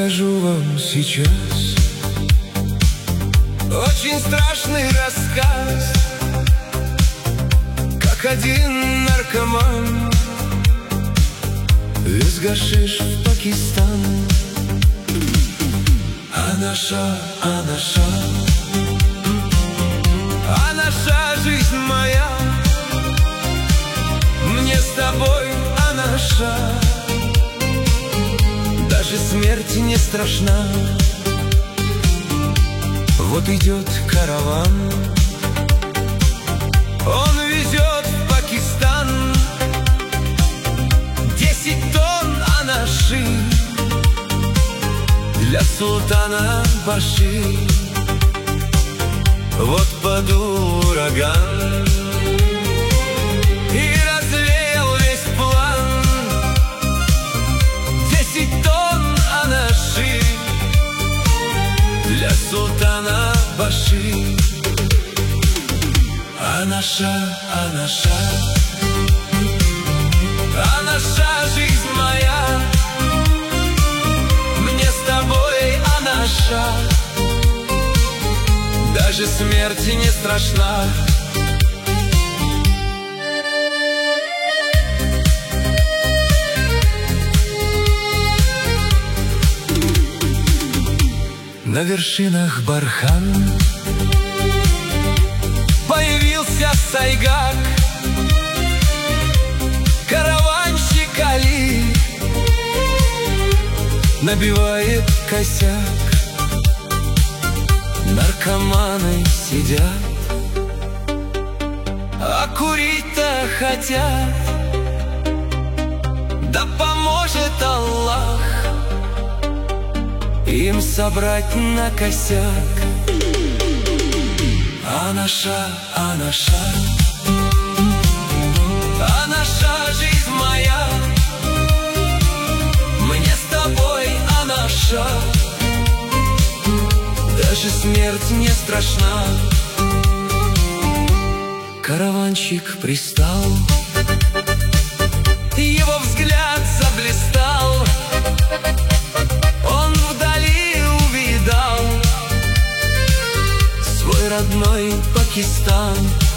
расскажу вам сейчас очень страшный рассказ, как один наркоман вез гашиш в Пакистан. А наша жизнь моя, мне с тобой, а наша, даже смерть не страшна. Вот идет караван, он везет в Пакистан 10 тонн анаши для султана Баши. Вот подул ураган и развеял весь план. 10 тонн анаши для султана Баши. А наша жизнь моя, мне с тобой, а наша, даже смерть не страшна. На вершинах бархан появился Сайгак, караванщик Али набивает косяк. Наркоманы сидят, а курить-то хотят. Да поможет Аллах им собрать на косяк. А наша жизнь моя, мне с тобой, а наша, даже смерть не страшна. Караванщик пристал, его взгляд заблистал. Он вдали увидал свой родной Пакистан.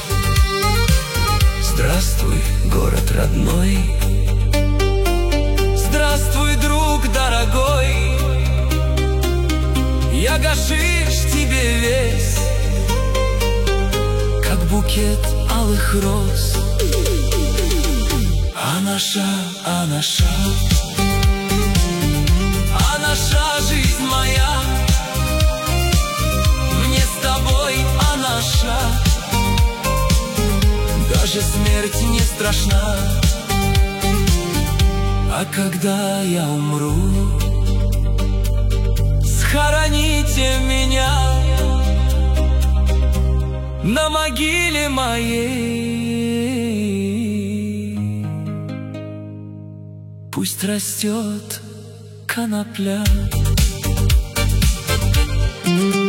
Здравствуй, город родной, здравствуй, друг дорогой. Я гашиш тебе весь, как букет алых роз. А наша жизнь моя, мне с тобой, а наша, даже смерть не страшна. А когда я умру, схороните меня на могиле моей. Пусть растет конопля.